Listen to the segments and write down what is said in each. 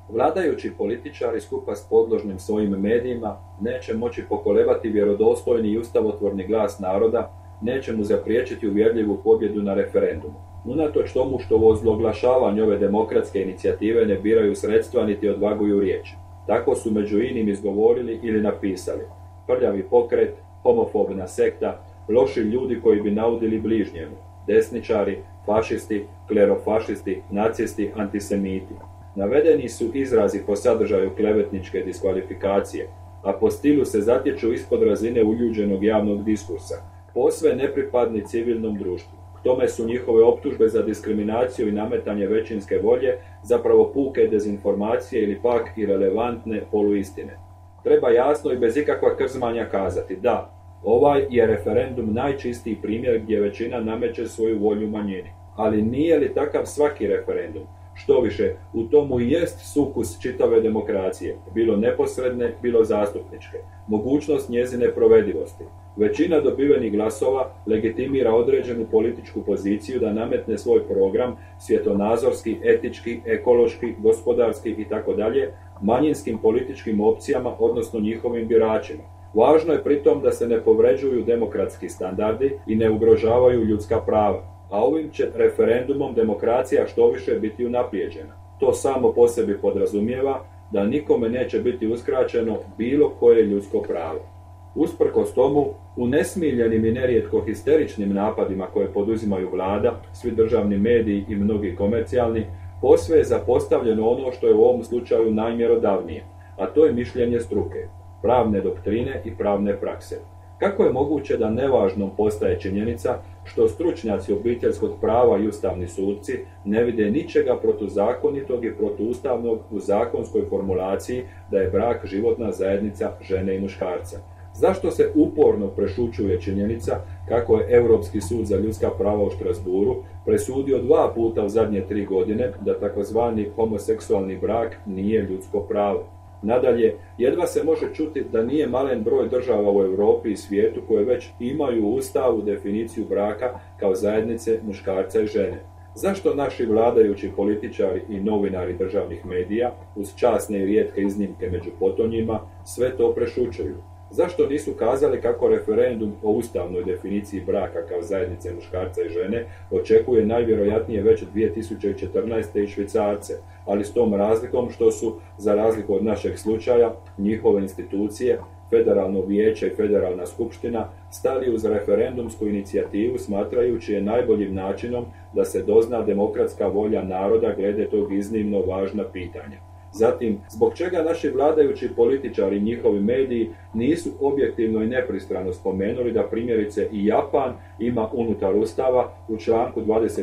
Vladajući političari skupa s podložnim svojim medijima neće moći pokolebati vjerodostojni i ustavotvorni glas naroda, neće mu zapriječiti uvjerljivu pobjedu na referendumu. Unatoč tomu što u ozloglašavanju ove demokratske inicijative ne biraju sredstva niti odvaguju riječi. Tako su među inim izgovorili ili napisali: prljavi pokret, homofobna sekta, loši ljudi koji bi naudili bližnjemu, desničari, fašisti, klerofašisti, nacisti, antisemiti. Navedeni su izrazi po sadržaju klevetničke diskvalifikacije, a po stilu se zatječu ispod razine uljuđenog javnog diskursa, posve nepripadni civilnom društvu. K tome su njihove optužbe za diskriminaciju i nametanje većinske volje zapravo puke dezinformacije ili pak irelevantne poluistine. Treba jasno i bez ikakva krzmanja kazati da, ovaj je referendum najčistiji primjer gdje većina nameće svoju volju manjini. Ali nije li takav svaki referendum? Štoviše, u tomu i jest sukus čitave demokracije, bilo neposredne, bilo zastupničke, mogućnost njezine provedivosti. Većina dobivenih glasova legitimira određenu političku poziciju da nametne svoj program, svjetonazorski, etički, ekološki, gospodarski itd. Manjinskim političkim opcijama, odnosno njihovim biračima. Važno je pritom da se ne povređuju demokratski standardi i ne ugrožavaju ljudska prava, a ovim će referendumom demokracija štoviše biti unaprijeđena. To samo po sebi podrazumijeva da nikome neće biti uskraćeno bilo koje ljudsko pravo. Usprkos tomu, u nesmiljenim i nerijetko histeričnim napadima koje poduzimaju vlada, svi državni mediji i mnogi komercijalni, posve je zapostavljeno ono što je u ovom slučaju najmjerodavnije, a to je mišljenje struke, pravne doktrine i pravne prakse. Kako je moguće da nevažnom postaje činjenica što stručnjaci obiteljskog prava i ustavni suci ne vide ničega protuzakonitog i protuustavnog u zakonskoj formulaciji da je brak životna zajednica žene i muškarca? Zašto se uporno prešućuje činjenica kako je Europski sud za ljudska prava u Štrasburu presudio 2 puta u zadnje 3 godine da takozvani homoseksualni brak nije ljudsko pravo? Nadalje, jedva se može čuti da nije malen broj država u Europi i svijetu koje već imaju u Ustavu definiciju braka kao zajednice muškarca i žene. Zašto naši vladajući političari i novinari državnih medija, uz časne i rijetke iznimke među potonjima, sve to prešućuju? Zašto nisu kazali kako referendum o ustavnoj definiciji braka kao zajednice muškarca i žene očekuje najvjerojatnije već 2014. i Švicarce, ali s tom razlikom što su, za razliku od našeg slučaja, njihove institucije, Federalno vijeće i Federalna skupština, stali uz referendumsku inicijativu smatrajući je najboljim načinom da se dozna demokratska volja naroda glede tog iznimno važna pitanja. Zatim, zbog čega naši vladajući političari i njihovi mediji nisu objektivno i nepristrano spomenuli da primjerice i Japan ima unutar Ustava u članku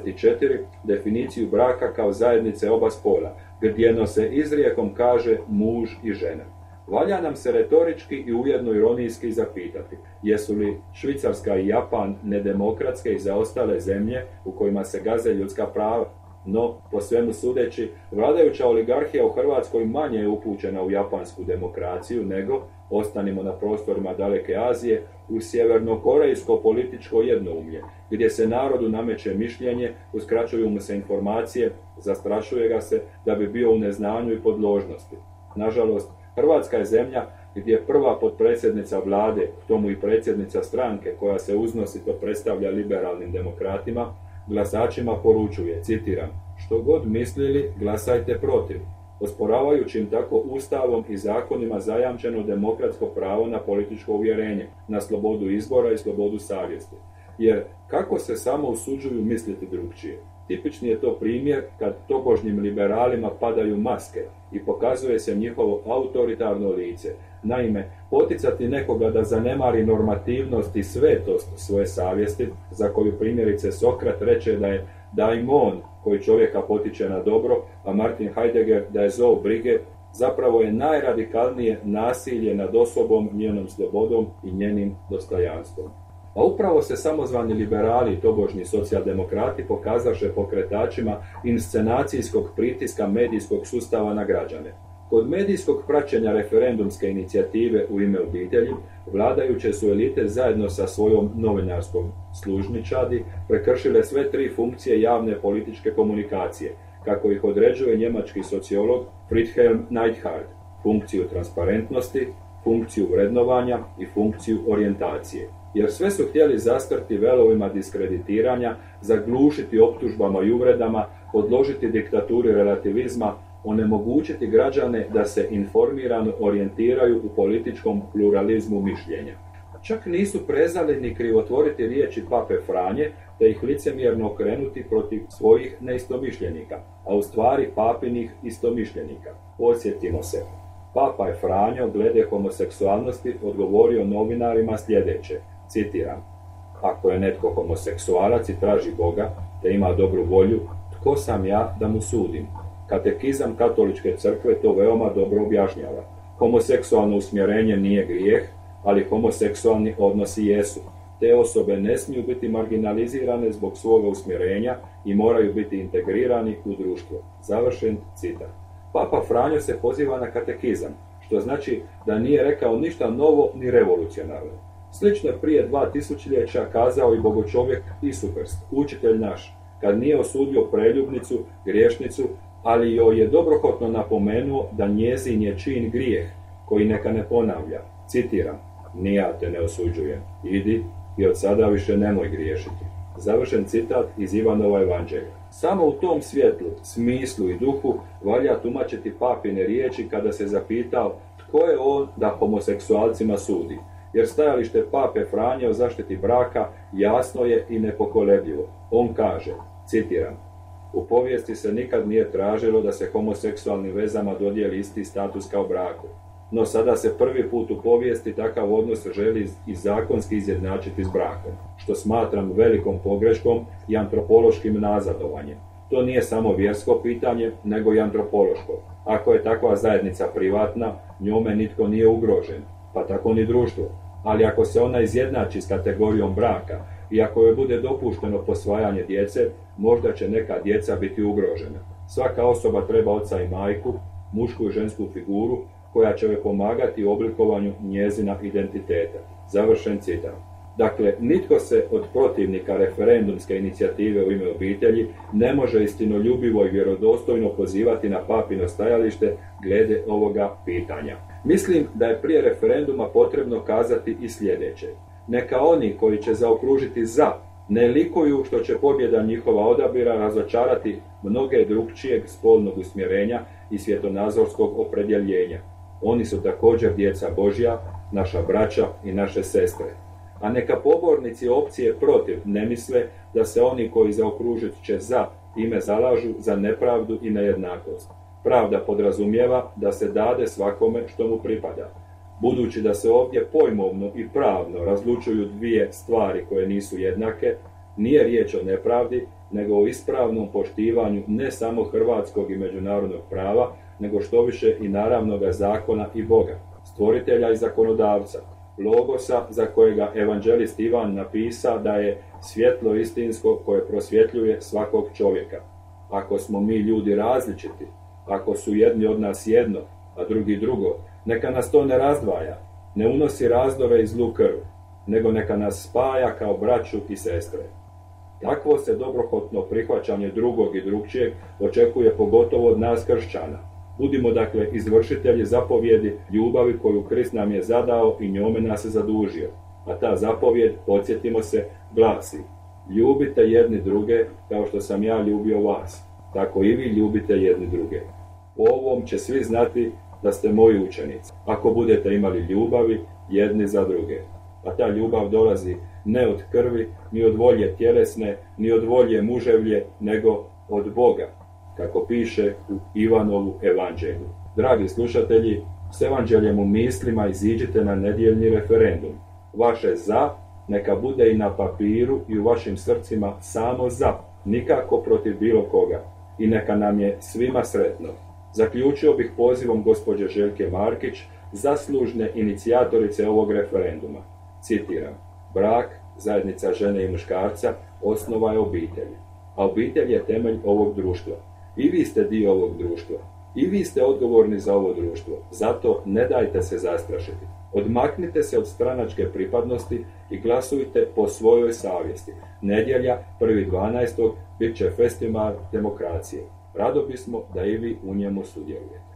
24 definiciju braka kao zajednice oba spola, gdje se izrijekom kaže muž i žena. Valja nam se retorički i ujedno ironijski zapitati, jesu li Švicarska i Japan nedemokratske i zaostale zemlje u kojima se gaze ljudska prava? No, po svemu sudeći, vladajuća oligarhija u Hrvatskoj manje je upućena u japansku demokraciju nego, ostanimo na prostorima daleke Azije, u sjevernokorejsko političko jednoumlje, gdje se narodu nameće mišljenje, uskraćuju mu se informacije, zastrašuje ga se da bi bio u neznanju i podložnosti. Nažalost, Hrvatska je zemlja gdje prva potpredsjednica vlade, k tomu i predsjednica stranke koja se uznosito predstavlja liberalnim demokratima, glasačima poručuje, citiram, što god mislili, glasajte protiv, osporavajući im tako Ustavom i zakonima zajamčeno demokratsko pravo na političko uvjerenje, na slobodu izbora i slobodu savjesti. Jer kako se samo usuđuju misliti drugčije? Tipični je to primjer kad tobožnjim liberalima padaju maske i pokazuje se njihovo autoritarno lice. Naime, poticati nekoga da zanemari normativnost i svetost svoje savjesti, za koju primjerice Sokrat reče da je daimon koji čovjeka potiče na dobro, a Martin Heidegger da je zov brige, zapravo je najradikalnije nasilje nad osobom, njenom slobodom i njenim dostojanstvom. A upravo se samozvani liberali i tobožni socijaldemokrati pokazaše pokretačima inscenacijskog pritiska medijskog sustava na građane. Kod medijskog praćenja referendumske inicijative u ime obitelji, vladajuće su elite zajedno sa svojom novinarskom služničadi prekršile sve 3 funkcije javne političke komunikacije, kako ih određuje njemački sociolog Friedhelm Neidhart, funkciju transparentnosti, funkciju vrednovanja i funkciju orijentacije. Jer sve su htjeli zastrti velovima diskreditiranja, zaglušiti optužbama i uvredama, odložiti diktaturi relativizma, onemogućiti građane da se informirano orijentiraju u političkom pluralizmu mišljenja. Čak nisu prezali ni krivotvoriti riječi pape Franje, te ih licemjerno okrenuti protiv svojih neistomišljenika, a u stvari papinih istomišljenika. Podsjetimo se, papa je Franjo glede homoseksualnosti odgovorio novinarima sljedeće, citiram: "Ako je netko homoseksualac i traži Boga, te ima dobru volju, tko sam ja da mu sudim?" Katekizam Katoličke crkve to veoma dobro objašnjava. Homoseksualno usmjerenje nije grijeh, ali homoseksualni odnosi jesu. Te osobe ne smiju biti marginalizirane zbog svoga usmjerenja i moraju biti integrirani u društvo. Završen citat. Papa Franjo se poziva na katekizam, što znači da nije rekao ništa novo ni revolucionarno. Slično je prije 2000 kazao i bogočovjek Isuprst, učitelj naš, kad nije osudio preljubnicu, griješnicu, ali joj je dobrohotno napomenuo da njezin je čin grijeh, koji neka ne ponavlja. Citiram: "Ni ja te ne osuđujem, idi i od sada više nemoj griješiti." Završen citat iz Ivanova evanđelja. Samo u tom svjetlu, smislu i duhu valja tumačiti papine riječi kada se zapitao tko je on da homoseksualcima sudi, jer stajalište pape Franje o zaštiti braka jasno je i nepokolebljivo. On kaže, citiram: "U povijesti se nikad nije tražilo da se homoseksualnim vezama dodijeli isti status kao braku. No sada se prvi put u povijesti takav odnos želi i zakonski izjednačiti s brakom, što smatram velikom pogreškom i antropološkim nazadovanjem. To nije samo vjersko pitanje, nego i antropološko. Ako je takva zajednica privatna, njome nitko nije ugrožen, pa tako ni društvo. Ali ako se ona izjednači s kategorijom braka i ako joj bude dopušteno posvajanje djece, možda će neka djeca biti ugrožena. Svaka osoba treba oca i majku, mušku i žensku figuru, koja će joj pomagati u oblikovanju njezina identiteta." Završen citat. Dakle, nitko se od protivnika referendumske inicijative U ime obitelji ne može istinoljubivo i vjerodostojno pozivati na papino stajalište glede ovoga pitanja. Mislim da je prije referenduma potrebno kazati i sljedeće. Neka oni koji će zaokružiti za ne likuju što će pobjeda njihova odabira razočarati mnoge drukčijeg spolnog usmjerenja i svjetonazorskog opredjeljenja. Oni su također djeca Božja, naša braća i naše sestre. A neka pobornici opcije protiv ne misle da se oni koji zaokružit će za time zalažu za nepravdu i nejednakost. Pravda podrazumijeva da se dade svakome što mu pripada. Budući da se ovdje pojmovno i pravno razlučuju dvije stvari koje nisu jednake, nije riječ o nepravdi, nego o ispravnom poštivanju ne samo hrvatskog i međunarodnog prava, nego što više i naravnoga zakona i Boga, stvoritelja i zakonodavca, logosa za kojega evanđelist Ivan napisa da je svjetlo istinsko koje prosvjetljuje svakog čovjeka. Ako smo mi ljudi različiti, ako su jedni od nas jedno, a drugi drugo, neka nas to ne razdvaja, ne unosi razdore i zlu krv, nego neka nas spaja kao braću i sestre. Takvo se dobrohotno prihvaćanje drugog i drugčijeg očekuje pogotovo od nas kršćana. Budimo dakle izvršitelji zapovjedi ljubavi koju Krist nam je zadao i njome nas zadužio. A ta zapovjed, podsjetimo se, glasi: "Ljubite jedni druge kao što sam ja ljubio vas, tako i vi ljubite jedni druge. Po ovom će svi znati da ste moji učenici, ako budete imali ljubavi jedni za druge." A ta ljubav dolazi ne od krvi, ni od volje tjelesne, ni od volje muževlje, nego od Boga, kako piše u Ivanovu evanđelju. Dragi slušatelji, s evanđeljem u mislima iziđite na nedjeljni referendum. Vaše za neka bude i na papiru i u vašim srcima samo za, nikako protiv bilo koga. I neka nam je svima sretno. Zaključio bih pozivom gospođe Željke Markić, zaslužne inicijatorice ovog referenduma. Citiram: "Brak, zajednica žene i muškarca, osnova je obitelji. A obitelj je temelj ovog društva. I vi ste dio ovog društva. I vi ste odgovorni za ovo društvo. Zato ne dajte se zastrašiti. Odmaknite se od stranačke pripadnosti i glasujte po svojoj savjesti. Nedjelja, 1.12. bit će festival demokracije. Rado bismo da i vi u njemu sudjelujete."